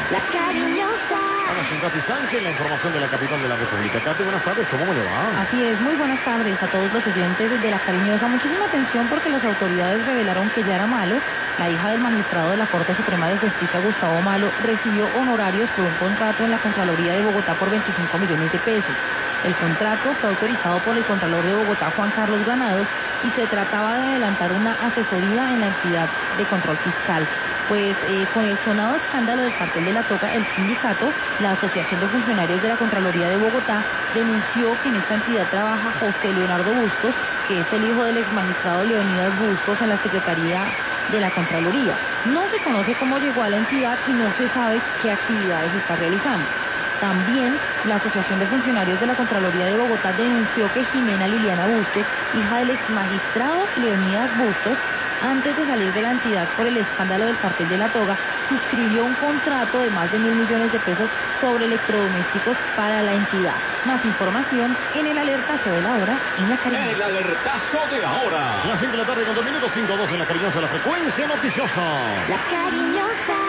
La cariñosa. Vamos con Katy Sánchez, la información de la capital de la República. Katy, buenas tardes, ¿cómo le va? Así es, muy buenas tardes a todos los oyentes de La Cariñosa. Muchísima atención porque las autoridades revelaron que Yara Malo, la hija del magistrado de la Corte Suprema de Justicia, Gustavo Malo, recibió honorarios por un contrato en la Contraloría de Bogotá por 25 millones de pesos. El contrato fue autorizado por el Contralor de Bogotá, Juan Carlos Granados, y se trataba de adelantar una asesoría en la entidad de control fiscal. Pues con el sonado escándalo del cartel de la Toga, el sindicato, la Asociación de Funcionarios de la Contraloría de Bogotá, denunció que en esta entidad trabaja José Leonardo Bustos, que es el hijo del exmagistrado Leonidas Bustos en la Secretaría de la Contraloría. No se conoce cómo llegó a la entidad y no se sabe qué actividades está realizando. También la Asociación de Funcionarios de la Contraloría de Bogotá denunció que Jimena Liliana Bustos, hija del exmagistrado Leonidas Bustos, antes de salir de la entidad por el escándalo del cartel de la Toga, suscribió un contrato de más de 1.000 millones de pesos sobre electrodomésticos para la entidad. Más información en el alertazo de la hora en La Cariñosa. El alertazo de la hora. Las 5 de la tarde con 2 minutos, 5-2 en La Cariñosa, la frecuencia noticiosa. La cariñosa.